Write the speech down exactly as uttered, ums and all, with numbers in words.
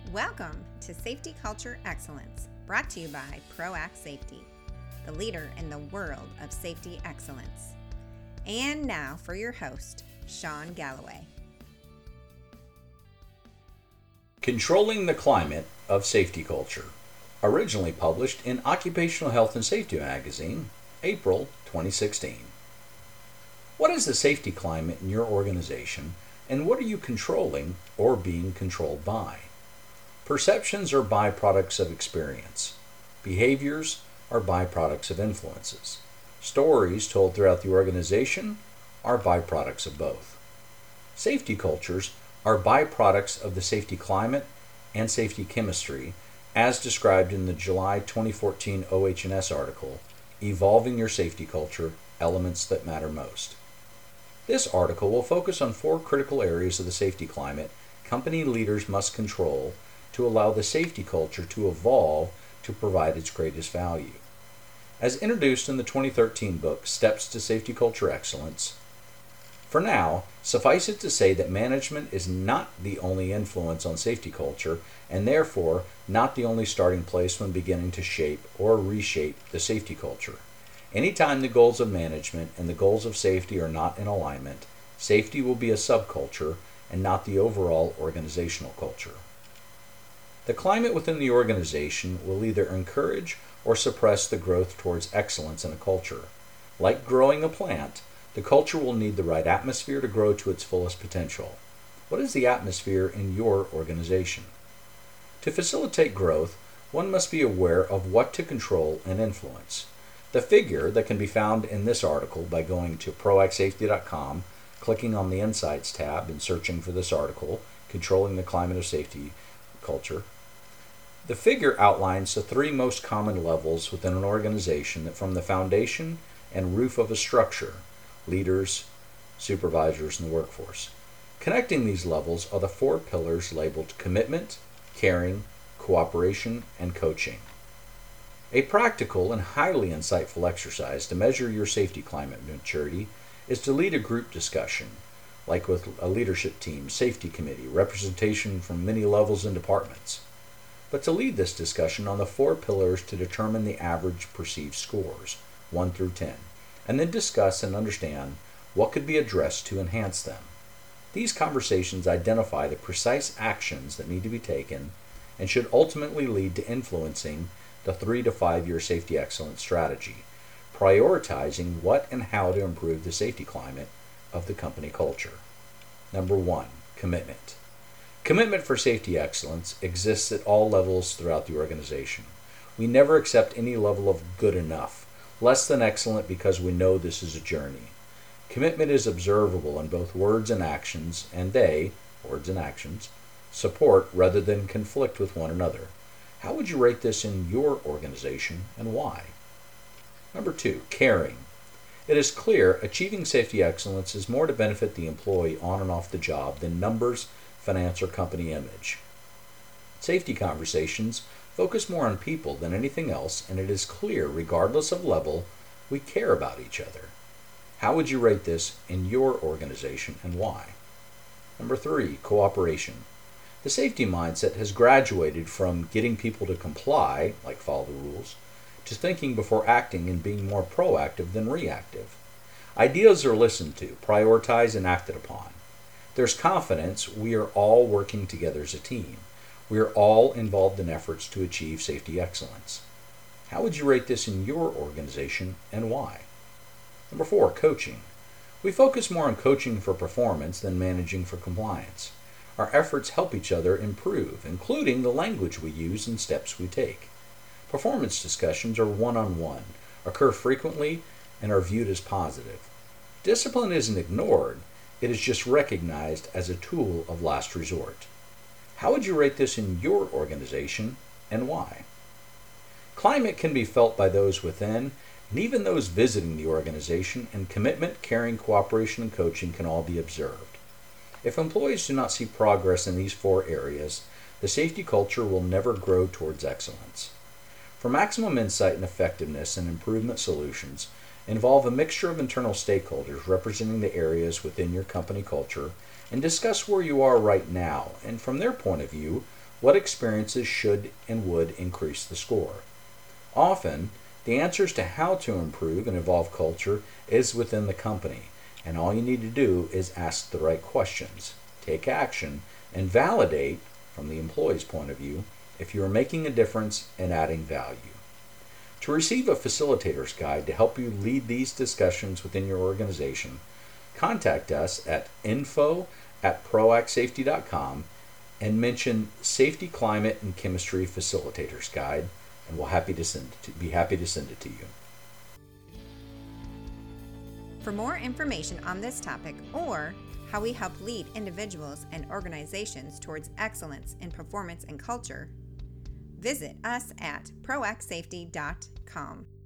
Welcome to Safety Culture Excellence, brought to you by ProAct Safety, the leader in the world of safety excellence. And now for your host, Sean Galloway. Controlling the Climate of Safety Culture, originally published in Occupational Health and Safety Magazine, April twenty sixteen. What is the safety climate in your organization, and what are you controlling or being controlled by? Perceptions are byproducts of experience. Behaviors are byproducts of influences. Stories told throughout the organization are byproducts of both. Safety cultures are byproducts of the safety climate and safety chemistry, as described in the July twenty fourteen O H and S article, Evolving Your Safety Culture, Elements That Matter Most. This article will focus on four critical areas of the safety climate company leaders must control to allow the safety culture to evolve to provide its greatest value. As introduced in the twenty thirteen book, Steps to Safety Culture Excellence, for now, suffice it to say that management is not the only influence on safety culture, and therefore not the only starting place when beginning to shape or reshape the safety culture. Anytime the goals of management and the goals of safety are not in alignment, safety will be a subculture and not the overall organizational culture. The climate within the organization will either encourage or suppress the growth towards excellence in a culture. Like growing a plant, the culture will need the right atmosphere to grow to its fullest potential. What is the atmosphere in your organization? To facilitate growth, one must be aware of what to control and influence. The figure that can be found in this article by going to pro act safety dot com, clicking on the Insights tab and searching for this article, Controlling the Climate of Safety Culture. The figure outlines the three most common levels within an organization that form the foundation and roof of a structure: leaders, supervisors, and the workforce. Connecting these levels are the four pillars labeled commitment, caring, cooperation, and coaching. A practical and highly insightful exercise to measure your safety climate maturity is to lead a group discussion, like with a leadership team, safety committee, representation from many levels and departments. But to lead this discussion on the four pillars to determine the average perceived scores, one through ten, and then discuss and understand what could be addressed to enhance them. These conversations identify the precise actions that need to be taken and should ultimately lead to influencing the three to five year safety excellence strategy, prioritizing what and how to improve the safety climate of the company culture. Number one, commitment. Commitment for safety excellence exists at all levels throughout the organization. We never accept any level of good enough, less than excellent, because we know this is a journey. Commitment is observable in both words and actions, and they, words and actions, support rather than conflict with one another. How would you rate this in your organization, and why? Number two, caring. It is clear achieving safety excellence is more to benefit the employee on and off the job than numbers, finance, or company image. Safety conversations focus more on people than anything else, and it is clear, regardless of level, we care about each other. How would you rate this in your organization, and why? Number three, cooperation. The safety mindset has graduated from getting people to comply, like follow the rules, to thinking before acting and being more proactive than reactive. Ideas are listened to, prioritized, and acted upon. There's confidence we are all working together as a team. We are all involved in efforts to achieve safety excellence. How would you rate this in your organization, and why? Number four, coaching. We focus more on coaching for performance than managing for compliance. Our efforts help each other improve, including the language we use and steps we take. Performance discussions are one-on-one, occur frequently, and are viewed as positive. Discipline isn't ignored, it is just recognized as a tool of last resort. How would you rate this in your organization, and why? Climate can be felt by those within and even those visiting the organization, and commitment, caring, cooperation, and coaching can all be observed. If employees do not see progress in these four areas, the safety culture will never grow towards excellence. For maximum insight and effectiveness and improvement solutions, involve a mixture of internal stakeholders representing the areas within your company culture and discuss where you are right now and, from their point of view, what experiences should and would increase the score. Often, the answers to how to improve and evolve culture is within the company, and all you need to do is ask the right questions, take action, and validate, from the employee's point of view, if you are making a difference and adding value. To receive a facilitator's guide to help you lead these discussions within your organization, contact us at info at proact safety dot com and mention Safety, Climate, and Chemistry Facilitator's Guide, and we'll happy to send it to, be happy to send it to you. For more information on this topic or how we help lead individuals and organizations towards excellence in performance and culture, visit us at proact safety dot com.